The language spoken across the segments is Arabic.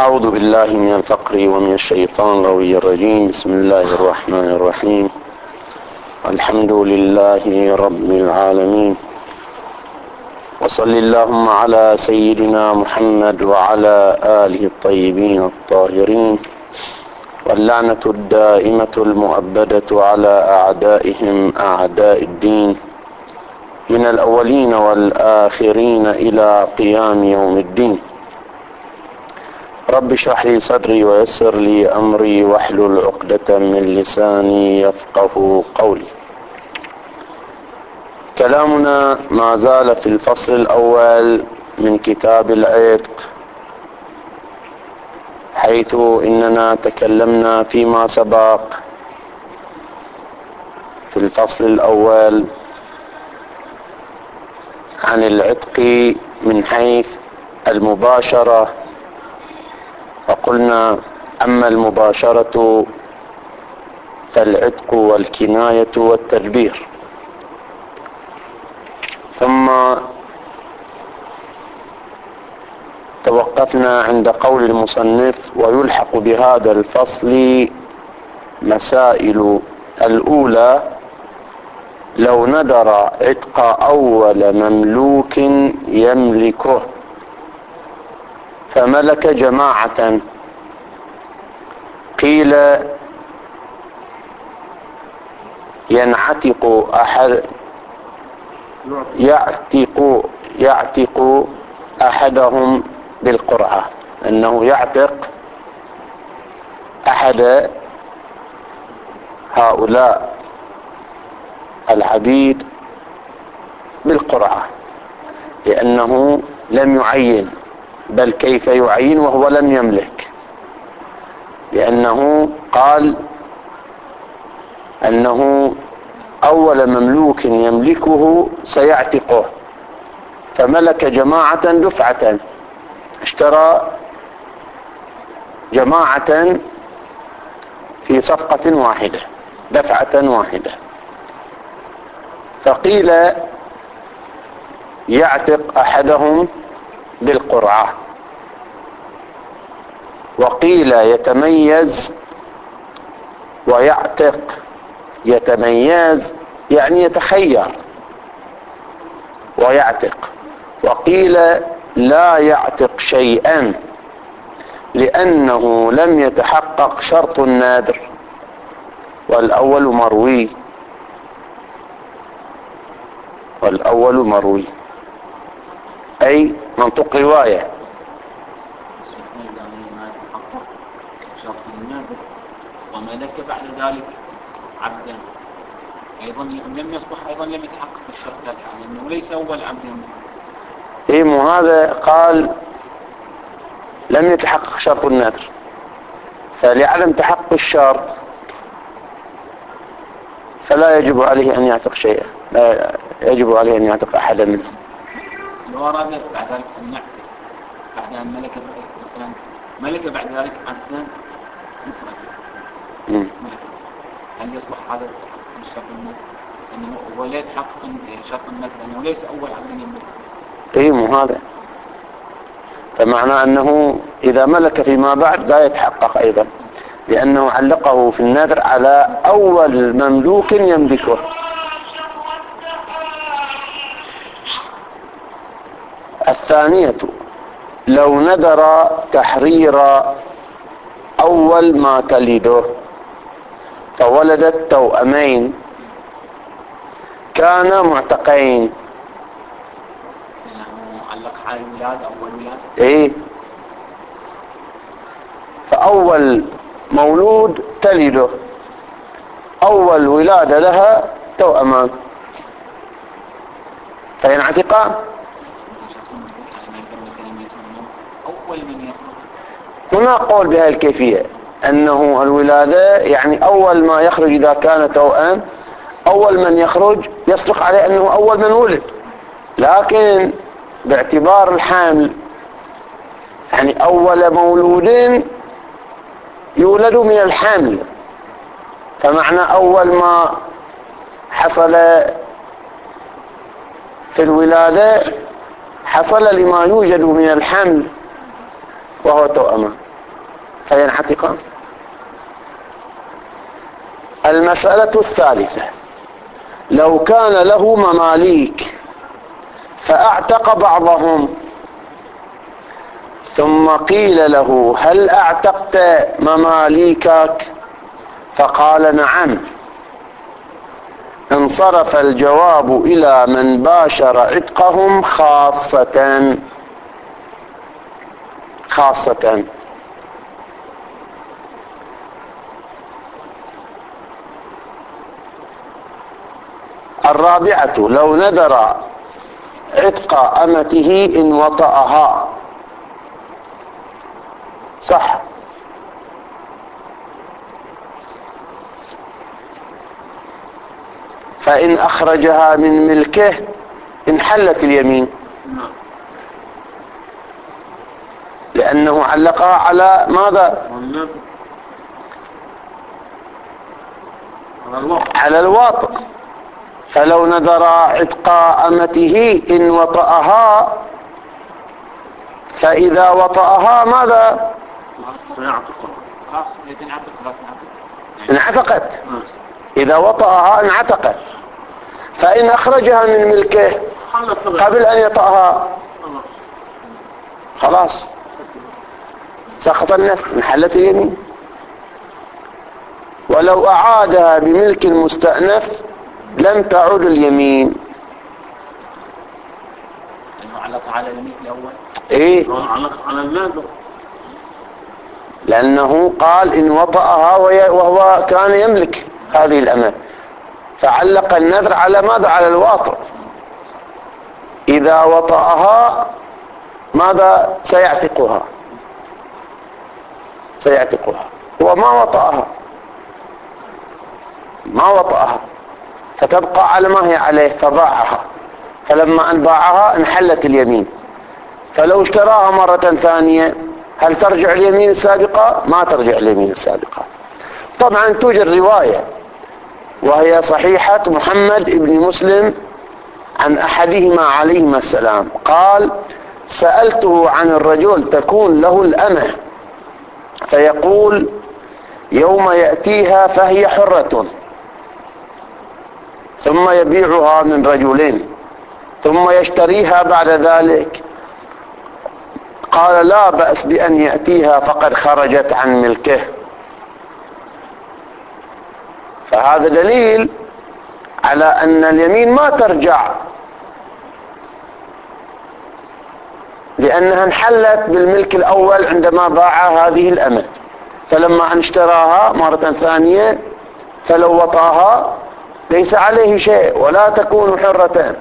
أعوذ بالله من الفقر ومن الشيطان الغوي الرجيم. بسم الله الرحمن الرحيم. الحمد لله رب العالمين، وصل اللهم على سيدنا محمد وعلى آله الطيبين الطاهرين، واللعنة الدائمة المؤبدة على أعدائهم أعداء الدين من الأولين والآخرين إلى قيام يوم الدين. رب اشرح لي صدري ويسر لي أمري واحلل عقدة من لساني يفقه قولي. كلامنا ما زال في الفصل الأول من كتاب العتق، حيث إننا تكلمنا فيما سبق في الفصل الأول عن العتق من حيث المباشرة، وقلنا أما المباشرة فالعتق والكناية والتدبير. ثم توقفنا عند قول المصنف: ويلحق بهذا الفصل مسائل. الأولى: لو ندر عتق أول مملوك يملكه فملك جماعة، قيل يعتق أحدهم بالقرعة، أنه يعتق أحد هؤلاء العبيد بالقرعة، لأنه لم يعين، بل كيف يعين وهو لم يملك؟ لأنه قال أنه أول مملوك يملكه سيعتقه، فملك جماعة دفعة، اشترى جماعة في صفقة واحدة دفعة واحدة، فقيل يعتق أحدهم بالقرعة، وقيل يتميز ويعتق. يتميز يعني يتخير ويعتق، وقيل لا يعتق شيئا لأنه لم يتحقق شرط النذر، والأول مروي أي منطق رواية. وملك بعد ذلك عبدا أيضا لم يصبح أيضا لم يتحقق الشرط، يعني أنه ليس أول عبد يملك. مو هذا قال لم يتحقق شرط النذر، فلعدم تحقق الشرط فلا يجب عليه أن يعتق شيئا، لا يجب عليه أن يعتق أحدا منهم. لو أراد بعد ذلك أن يعتق بعد أن ملك بعد ذلك عبدا مفردا، هل يصبح هذا الشرط النذر؟ أنه هو لا يتحقق شرط النذر لأنه ليس أول عبد يملك. مو هذا، فمعنى أنه إذا ملك فيما بعد لا يتحقق أيضا، لأنه علقه في النذر على أول مملوك يملكه. الثانية: لو نذر تحرير أول ما تلده فولدت توأمين كانا معتقين. علق على الولادة أول ولادة. فأول مولود تلده أول ولادة لها توأمان فينعتقان. هنا قول بهذه الكيفية أنه الولادة يعني أول ما يخرج إذا كان توأم، أول من يخرج يصدق عليه أنه أول من ولد، لكن باعتبار الحمل يعني أول مولود يولد من الحمل، فمعنى أول ما حصل في الولادة حصل لما يوجد من الحمل وهو توأمان. فينعتقان. المسألة الثالثة: لو كان له مماليك فأعتق بعضهم، ثم قيل له: هل أعتقت مماليكك؟ فقال: نعم. انصرف الجواب إلى من باشر عتقهم خاصة. الرابعة: لو نذر عتق أمته إن وطأها. صح. فإن أخرجها من ملكه انحلت اليمين، لأنه علقها على ماذا؟ على الواطئ. فلو نذر عتق أمته إن وطأها، فإذا وطأها ماذا؟ انعتقت. إذا وطأها انعتقت. فإن أخرجها من ملكه قبل أن يطأها خلاص سقط النذر، انحلت اليمين. ولو أعادها بملك المستأنف لم تعود اليمين. علق على الملك الأول. إيه؟ علق على النذر، لأنه قال إن وطأها وهو كان يملك هذه الأمة، فعلق النذر على ماذا؟ على الواطئ. إذا وطأها ماذا؟ سيعتقها. هو ما وطأها فتبقى على ما هي عليه، فباعها. فلما أن باعها انحلت اليمين. فلو اشتراها مرة ثانية هل ترجع اليمين السابقة؟ ما ترجع اليمين السابقة. طبعا توجد رواية وهي صحيحة محمد بن مسلم عن أحدهما عليهما السلام، قال: سألته عن الرجل تكون له الأمة فيقول يوم يأتيها فهي حرة، ثم يبيعها من رجلين ثم يشتريها بعد ذلك. قال: لا بأس بأن يأتيها فقد خرجت عن ملكه. فهذا دليل على أن اليمين ما ترجع، لأنها انحلت بالملك الأول عندما باع هذه الأمة. فلما أن اشتراها مرة ثانية فلو وطاها ليس عليه شيء ولا تكون حرة.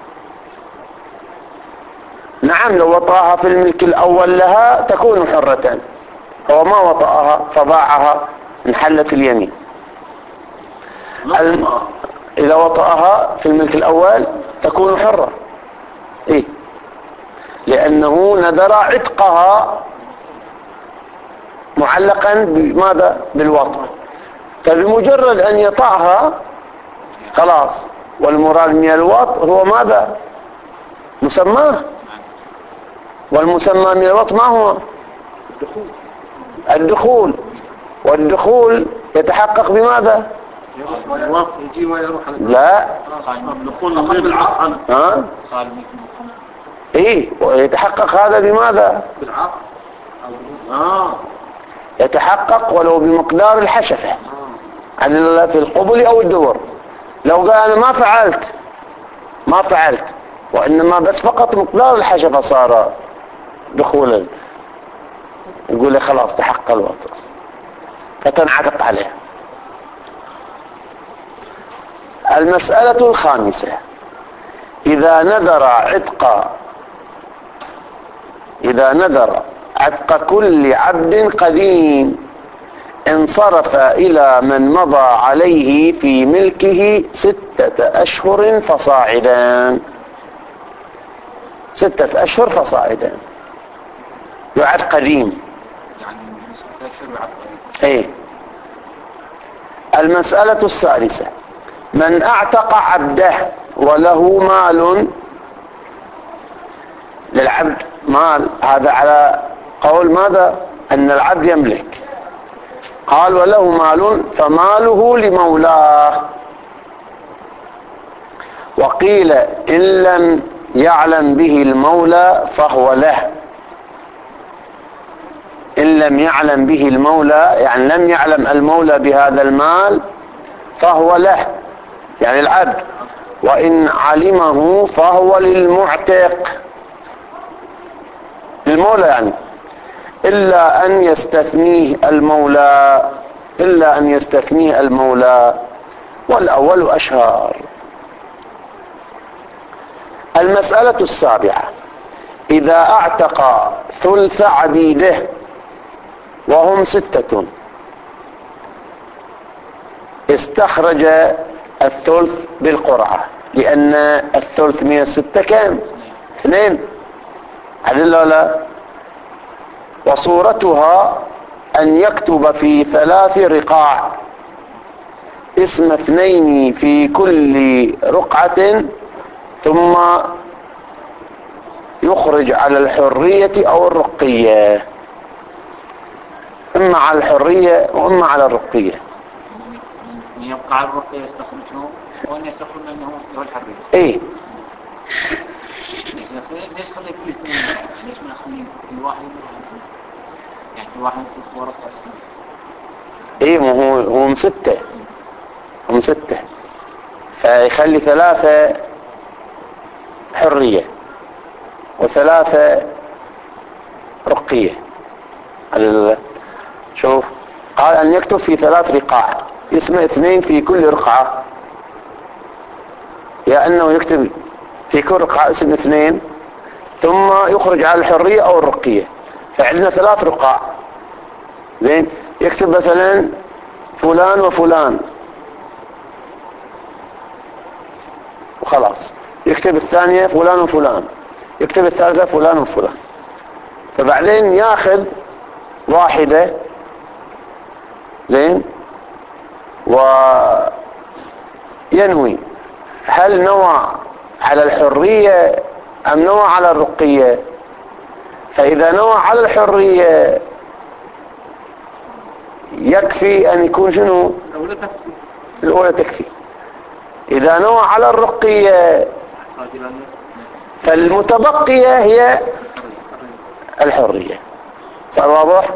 نعم، لو وطاها في الملك الأول لها تكون حرة، هو ما وطاها فباعها انحلت اليمين. إذا وطاها في الملك الأول تكون حرة. إيه؟ لأنه نذر عتقها معلقا بماذا؟ بالوطء. فبمجرد أن يطعها خلاص. والمراد من الوطء هو ماذا؟ مسماه. والمسمى من الوطء ما هو؟ الدخول. والدخول يتحقق بماذا؟ لا. ها؟ ايه، ويتحقق هذا بماذا؟ بالعقد. يتحقق ولو بمقدار الحشفة في القبل او الدبر. لو قال انا ما فعلت وانما بس فقط مقدار الحشفة صار دخولا، يقول لي خلاص تحقق الوطء فتنعتق عليه. المسألة الخامسة: إذا نذر عتق كل عبد قديم انصرف إلى من مضى عليه في ملكه 6 أشهر فصاعدا. 6 أشهر فصاعدا يعد قديم. يعني 6 أشهر يعد قديم. ايه. المسألة السادسة: من اعتق عبده وله مال، للعبد مال، هذا على قول ماذا؟ أن العبد يملك، قال وله مال فماله لمولاه. وقيل إن لم يعلم به المولى فهو له. إن لم يعلم به المولى يعني لم يعلم المولى بهذا المال فهو له يعني العبد، وإن علمه فهو للمعتق المولى يعني، إلا أن يستثنيه المولى، إلا أن يستثنيه المولى، والأول أشهر. المسألة السابعة: إذا اعتق ثلث عبيده وهم 6 استخرج الثلث بالقرعة، لأن الثلث من 6 كم؟ 2 عدل لا. وصورتها أن يكتب في 3 رقاع اسم 2 في كل رقعة، ثم يخرج على الحرية أو الرقية، إما على الحرية وإما على الرقية. من يبقى على الرقية يستخرجه وأن يستخرج منه هو الحرية. إيه ليش خليت الاثنين؟ ليش ما نخلي كل واحد يعني كل واحد يكتب ورقة اسمه؟ إيه ما هو 6 هم 6 فيخلي 3 حرية و3 رقية. شوف قال أن يكتب في 3 رقاع اسم 2 في كل رقعة، يا أنه يكتب في كل رقعة اسم 2 ثم يخرج على الحرية أو الرقية. فعندنا 3 رقاع زين، يكتب مثلا فلان وفلان وخلاص، يكتب الثانية فلان وفلان، يكتب الثالثة فلان وفلان، فبعدين ياخذ واحدة زين وينوي هل نوى على الحرية أم نوى على الرقية. فإذا نوى على الحرية يكفي أن يكون شنو؟ الأولى تكفي. إذا نوى على الرقية فالمتبقية هي الحرية. صار واضح؟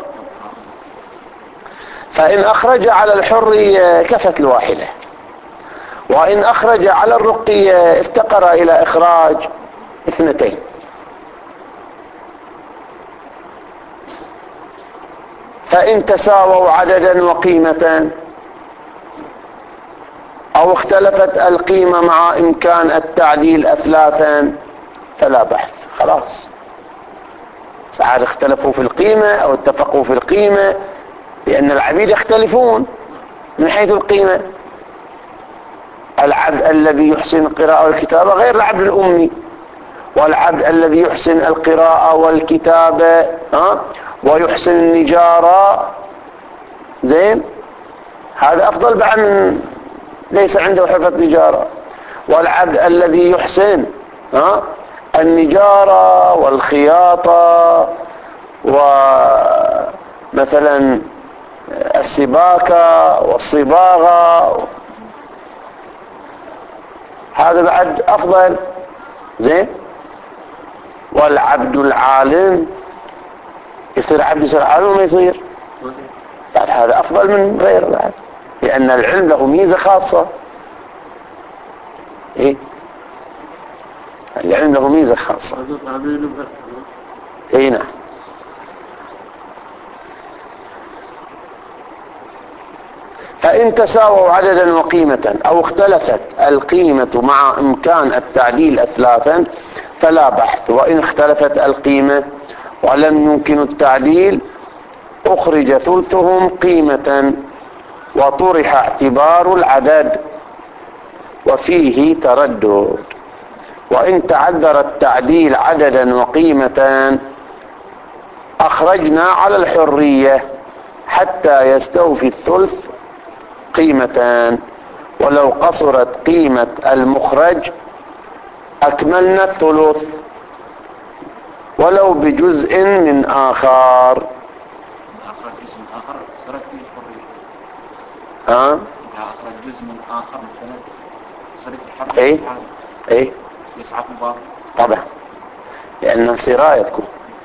فإن أخرج على الحرية كفت الواحدة، وإن أخرج على الرقية افتقر إلى إخراج 2. فإن تساووا عددا وقيمة أو اختلفت القيمة مع إمكان التعديل أثلاثا فلا بحث. خلاص ساعات اختلفوا في القيمة أو اتفقوا في القيمة، لأن العبيد يختلفون من حيث القيمة. العبد الذي يحسن القراءة والكتابة غير العبد الأمي، والعبد الذي يحسن القراءة والكتابة ويحسن النجارة زين هذا أفضل بعد من ليس عنده حرفة نجارة. والعبد الذي يحسن النجارة والخياطة ومثلا السباكة والصباغة هذا بعد أفضل زين. والعبد العالم يصير عبد يصير عالم وما يصير بعد هذا أفضل من غيره بعد، لأن العلم له ميزة خاصة. إيه العلم له ميزة خاصة. إيه نعم. فإن تساووا عددا وقيمة أو اختلفت القيمة مع إمكان التعديل أثلاثا فلا بحث. وإن اختلفت القيمة ولم يمكن التعديل أخرج ثلثهم قيمة وطرح اعتبار العدد وفيه تردد. وإن تعذر التعديل عددا وقيمة أخرجنا على الحرية حتى يستوفي الثلث قيمتان، ولو قصرت قيمة المخرج أكملنا الثلث ولو بجزء من آخر. آخر صارت فيه الحرية. ها؟ إذا أخرج جزء من آخر مثلا صارت الحرية. ايه ايه يسعى في الباطل. طبعا، لأنها سراية تكون.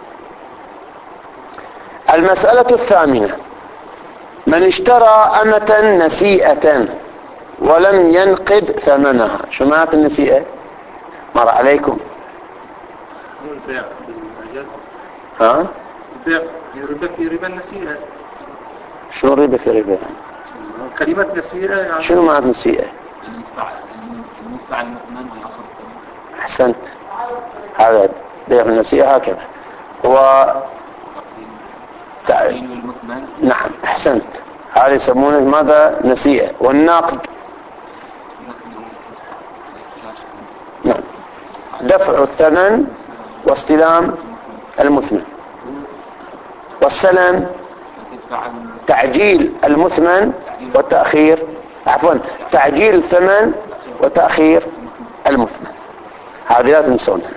المسألة الثامنة: من اشترى أمة نسيئة ولم ينقد ثمنها. شو معنى النسيئة؟ مر عليكم. البيع بالأجل. ها؟ البيع في ربا النسيئة. شو ربا في ربا؟ كلمة نسيئة يعني شنو معنى نسيئة؟ المدفع المثمن والآخر الثمن. أحسنت، هذا بيع النسيئة هكذا هو. تقديم المثمن. نعم أحسنت، هذا يسمونه ماذا؟ نسيئة. والناقد نعم دفع الثمن واستلام المثمن. والسلم تعجيل المثمن وتأخير، عفوا تعجيل الثمن وتأخير المثمن. هذه لا تنسونها.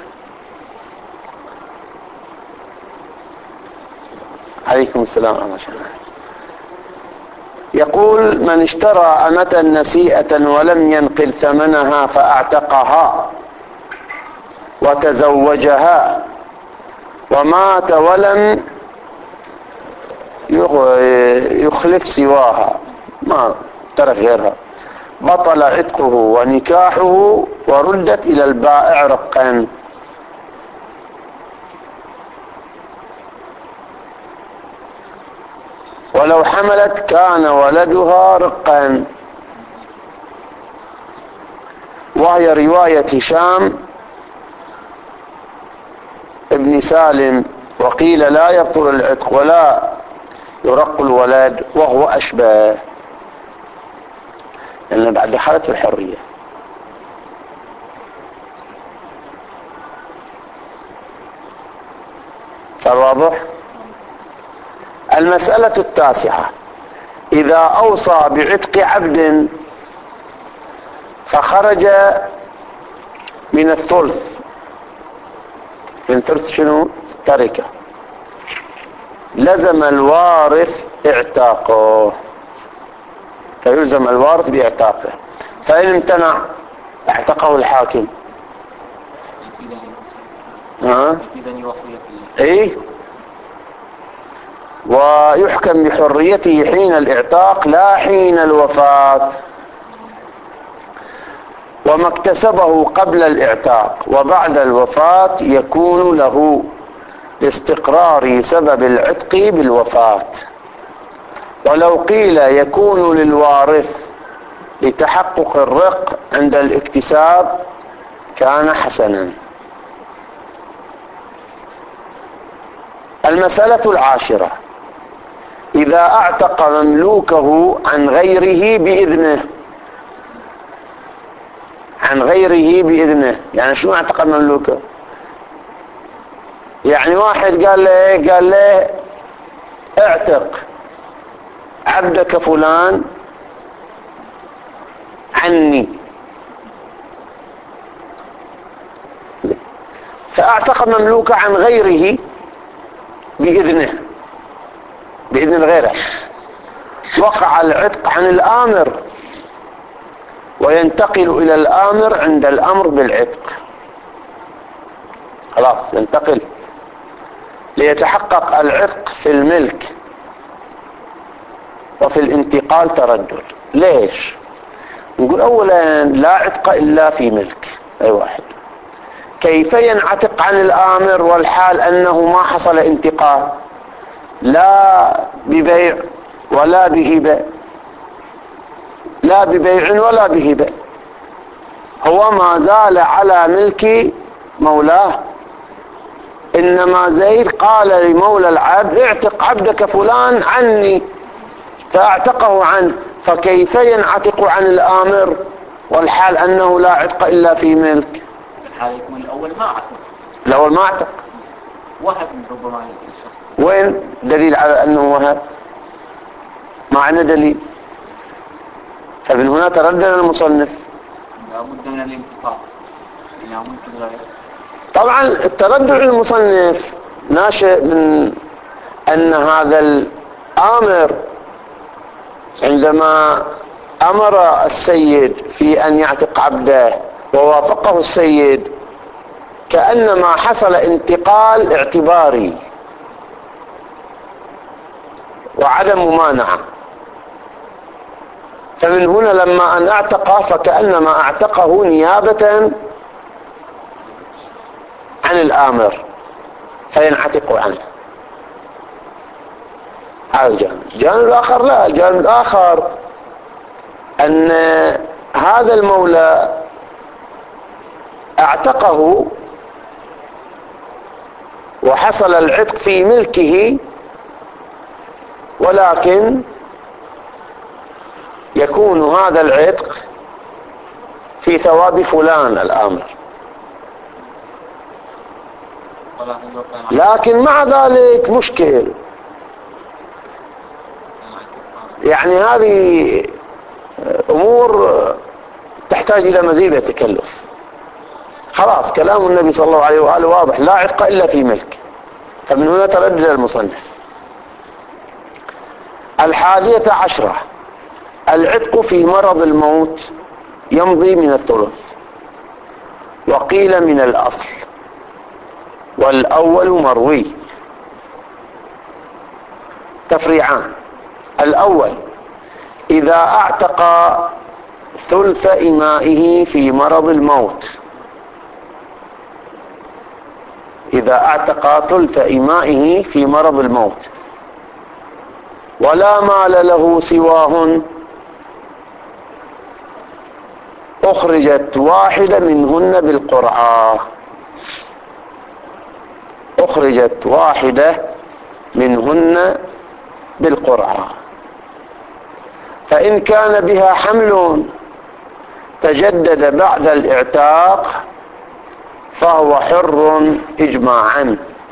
عليكم السلام ورحمة الله. يقول: من اشترى أمة نسيئة ولم ينقل ثمنها فأعتقها وتزوجها ومات ولم يخلف سواها، ما ترك غيرها، بطل عتقه ونكاحه وردت إلى البائع رقا. ولو حملت كان ولدها رقا. وهي رواية هشام ابن سالم. وقيل لا يبطل العتق ولا يرق الولد وهو أشبه، لأن بعد دخلت في الحرية. صار واضح؟ المسألة التاسعة: إذا أوصى بعتق عبد فخرج من الثلث، من ثلث شنو؟ تركه، لزم الوارث اعتاقه، فيلزم الوارث باعتاقه. فإن امتنع اعتقه الحاكم. ها؟ ايه، ويحكم بحريته حين الاعتاق لا حين الوفاة. وما اكتسبه قبل الاعتاق وبعد الوفاة يكون له لاستقرار سبب العتق بالوفاة. ولو قيل يكون للوارث لتحقق الرق عند الاكتساب كان حسنا. المسألة العاشرة: إذا اعتق مملوكه عن غيره بإذنه. عن غيره بإذنه يعني شو اعتق مملوكه؟ يعني واحد قال له اعتق عبدك فلان عني، فاعتق مملوكه عن غيره بإذنه، بإذن غيره، وقع العتق عن الآمر وينتقل إلى الآمر عند الأمر بالعتق. خلاص ينتقل ليتحقق العتق في الملك، وفي الانتقال تردد. ليش؟ نقول أولا لا عتق إلا في ملك أي واحد. كيف ينعتق عن الآمر والحال أنه ما حصل انتقال؟ لا ببيع ولا بهبة، لا ببيع ولا بهبة، هو ما زال على ملك مولاه. إنما زيد قال لمولى العبد اعتق عبدك فلان عني، فاعتقه عنه، فكيف ينعتق عن الآمر والحال أنه لا عتق إلا في ملك؟ الحال يكون الأول ما عتق، الأول ما عتق، وهب ربما الشخص. وين دليل على أنه وهب؟ ما عندنا دليل. فمن هنا تردد المصنف لا بد من الانتقال إلى ملك غيره. طبعا التردد المصنف ناشئ من أن هذا الآمر عندما أمر السيد في أن يعتق عبده ووافقه السيد كأنما حصل انتقال اعتباري وعدم ممانعة. فمن هنا لما أن اعتقه فكأنما اعتقه نيابة عن الآمر فينعتق عنه. هذا الجانب. الجانب الآخر لا، الجانب الآخر أن هذا المولى اعتقه وحصل العتق في ملكه، ولكن يكون هذا العتق في ثواب فلان الآمر، لكن مع ذلك مشكل. يعني هذه أمور تحتاج إلى مزيد تكلف. خلاص كلام النبي صلى الله عليه وآله واضح، لا عتق إلا في ملك. فمن هنا تردد المصنف. 11 العتق في مرض الموت يمضي من الثلث، وقيل من الأصل، والأول مروي. تفريعان: الأول إذا اعتق ثلث إمائه في مرض الموت، إذا اعتق ثلث إمائه في مرض الموت ولا مال له سواهن، أخرجت واحدة منهن بالقرعة. أخرجت واحدة منهن بالقرعة. فإن كان بها حمل تجدد بعد الاعتاق فهو حر إجماعا،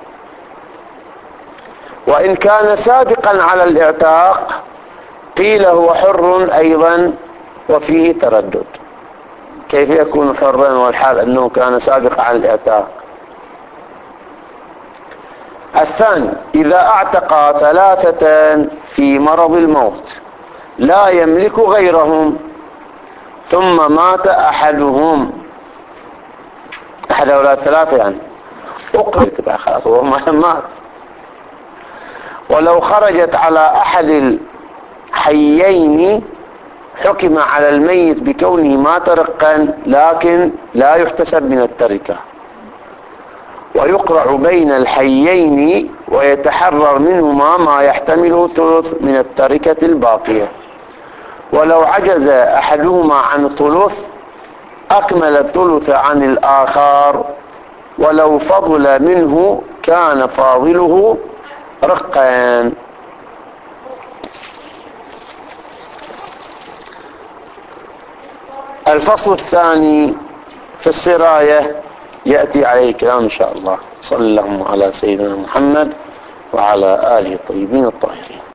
وإن كان سابقا على الاعتاق قيل هو حر أيضا، وفيه تردد. كيف يكون حرا والحال أنه كان سابقا على الاعتاق؟ الثاني إذا اعتق 3 في مرض الموت لا يملك غيرهم ثم مات أحدهم، أحد أولاد 3 يعني أقرت خلاص وهو مات، ولو خرجت على أحد الحيين حكم على الميت بكونه مات رقا، لكن لا يحتسب من التركة، ويقرع بين الحيين ويتحرر منهما ما يحتمل ثلث من التركة الباقية. ولو عجز أحدهما عن الثلث أكمل الثلث عن الآخر، ولو فضل منه كان فاضله رقان. الفصل الثاني في السراية يأتي عليه كلام إن شاء الله. صلى الله على سيدنا محمد وعلى آله الطيبين الطاهرين.